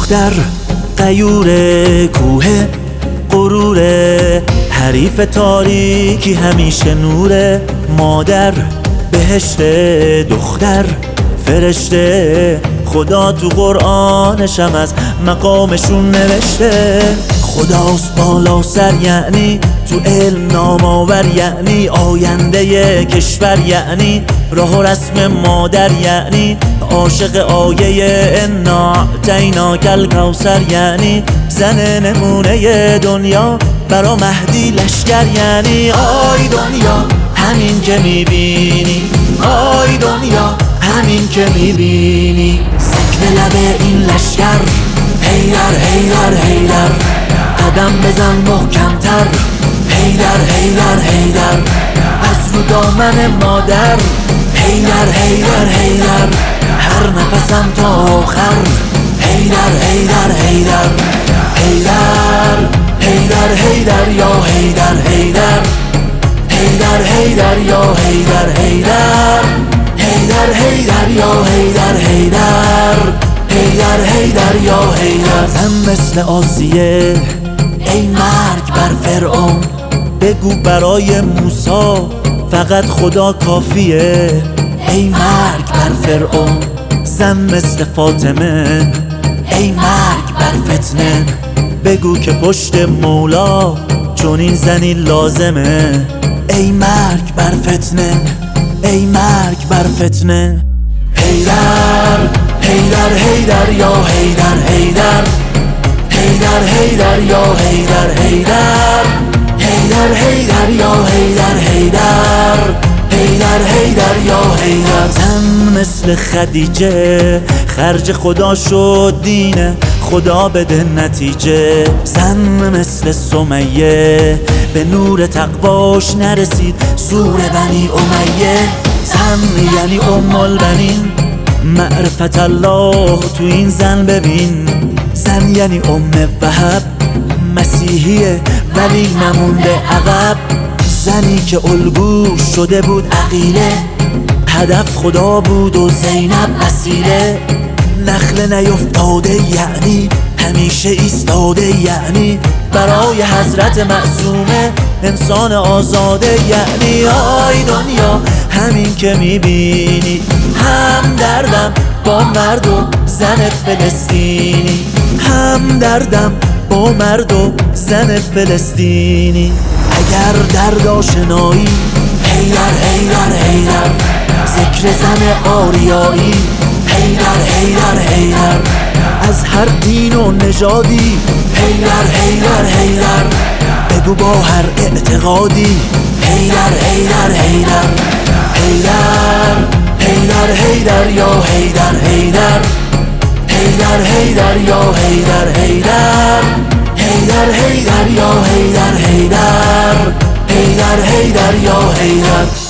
دختر غیور کوه غرور، حریف تاریکی همیشه نوره. مادر بهشت، دختر فرشته، خدا تو قرآنشم از مقامشون نوشته. خداست بالا سر یعنی تو علم نامآور، یعنی آینده کشور، یعنی راه و رسم مادر، یعنی عاشق آیه انا اعطیناک الکوثر، یعنی زن نمونه دنیا برا مهدی لشکر. یعنی آی دنیا همین که میبینی، آی دنیا همین که میبینی، سکن لب این لشکر. حیدر حیدر حیدر، قدم بزن محکمتر. حیدر حیدر حیدر، از رو دامن مادر. حیدر حیدر حیدر، هر نفسم تا آخر. حیدر حیدر حیدر حیدر حیدر حیدر یا حیدر حیدر حیدر حیدر یا حیدر حیدر حیدر حیدر یا حیدر حیدر حیدر حیدر یا حیدر. زن مثل آسیه ای مرگ بر فرعون، بگو برای موسی فقط خدا کافیه. ای مرگ بر فرعون. زن مثل فاطمه ای مرگ بر فتنه، بگو که پشت مولا چون این زنی لازمه. ای مرگ بر فتنه، ای مرگ بر فتنه. حیدر حیدر حیدر یا حیدر حیدر حیدر حیدر یا حیدر حیدر حیدر حیدر یا حیدر حیدر حیدر حیدر یا حیدر. زن مثل خدیجه خرج خدا شد دینه، خدا بده نتیجه. زن مثل سمیه به نور تقواش نرسید سور بنی امیه. زن یعنی ام البنین، معرفت الله تو این زن ببین. زن یعنی ام وهب، مسیحیه ولی نمونده عقب. زنی که الگو شده بود عقیله، هدف خدا بود و زینب وسیله. نخل نیفتاده یعنی همیشه ایستاده، یعنی برای حضرت معصومه انسان آزاده. یعنی آی دنیا همین که میبینی، هم دردم با مرد و زن فلسطینی، هم دردم با مرد و زن فلسطینی. اگر درد آشنایی حیدر حیدر حیدر، ذکر زن آریایی حیدر حیدر حیدر، از هر دین و نژادی حیدر حیدر حیدر، بگو با هر اعتقادی حیدر حیدر حیدر حیدر حیدر حیدر یا حیدر حیدر حیدر حیدر یا حیدر حیدر حیدر حیدر یا حیدر حیدر حیدر حیدر یا حیدر.